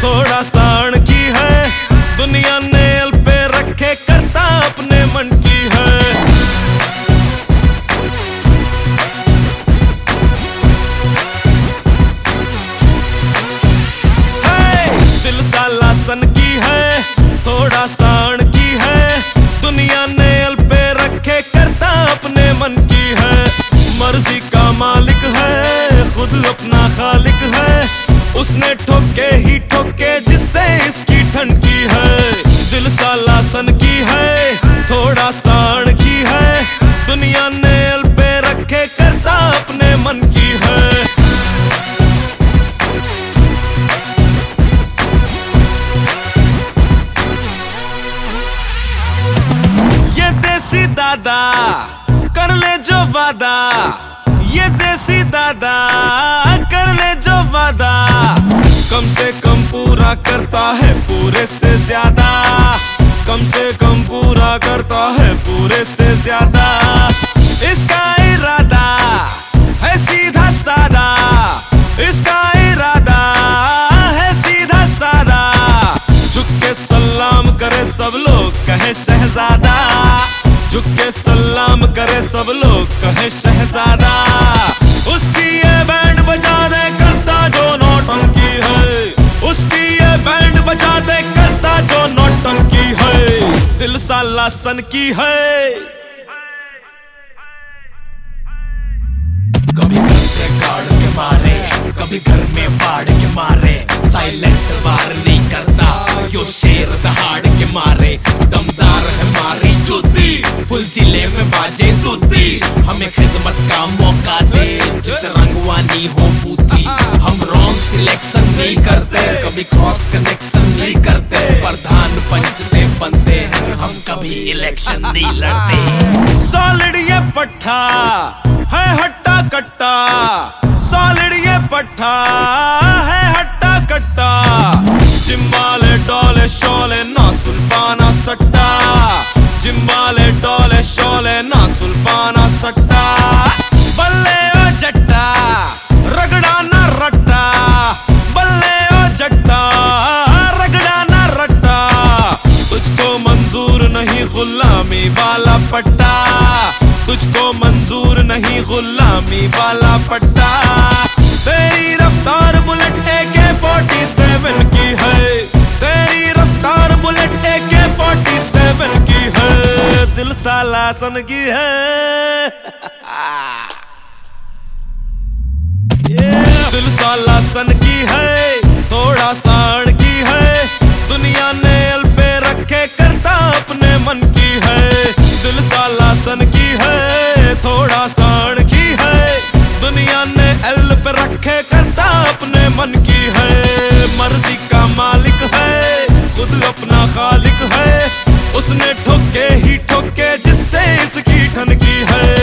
थोड़ा साण की है। दुनिया ने अल पे रखे, करता अपने मन की है। दिल साला सन की है, थोड़ा साण की है। दुनिया ने अल पे रखे, करता अपने मन की है। मर्जी का मालिक है, खुद अपना खालिक है। उसने ठोके ही ठोके जिससे इसकी ठनकी है। दिल साला सन की है, थोड़ा साण की है। दुनिया ने अल पे रखे, करता अपने मन की है। ये देसी दादा कर ले जो वादा, ये देसी दादा कर ले जो वादा। कम से कम पूरा करता है पूरे से ज्यादा, कम से कम पूरा करता है पूरे से ज्यादा। इसका इरादा है सीधा सादा, इसका इरादा है सीधा सादा। झुक के सलाम करे सब लोग कहे शहजादा, झुक के सलाम करे सब लोग कहे शहजादा। उसकी ये बैंड बजा दे करता जो नौटंकी है, उसकी ये बैंड बजा दे करता जो नौटंकी है। दिल साला सन की है। कभी घर से गाड़ के मारे, कभी घर में बाढ़ के मारे। साइलेंट वार नहीं करता, यो शेर दहाड़ के मारे। दमदार है मारी जूती, फुल जिले में बाजे दूती। हमें खिदमत का मौका दे, जिसे रंगवानी हो पूती। हम रॉन्ग सिलेक्शन नहीं करते, कभी क्रॉस कनेक्शन नहीं करते। प्रधान पंच से बनते हैं हम, कभी इलेक्शन नहीं लड़ते। सॉलिड ये पट्टा है हट्टा कट्टा, सॉलिड ये पट्टा है हट्टा कट्टा। जिम्बाले डोले शोले ना सुल्फाना सट्टा, जिम्बाले डोले शोले ना सुल्फाना सट्टा। बल्ले ओ जट्टा रगड़ा ना रट्टा, बल्ले ओ जट्टा रगड़ा ना रट्टा। तुझको मंजूर नहीं गुलामी वाला पट्टा, तुझको मंजूर नहीं गुलामी वाला पट्टा। तेरी रफ्तार बुलेट AK-47 की है, तेरी रफ्तार बुलेट AK-47 की है। दिल साला सन की है। दिल साला सन की है, थोड़ा साण की है। दुनिया ने अल पे रखे, करता अपने मन की है। दिल साला सन की है, थोड़ा साण की है। दुनिया ने एल पे रखे, करता अपने मन की है। मर्जी का मालिक है, खुद अपना खालिक है। उसने ठोके ही ठोके जिससे इसकी ठनकी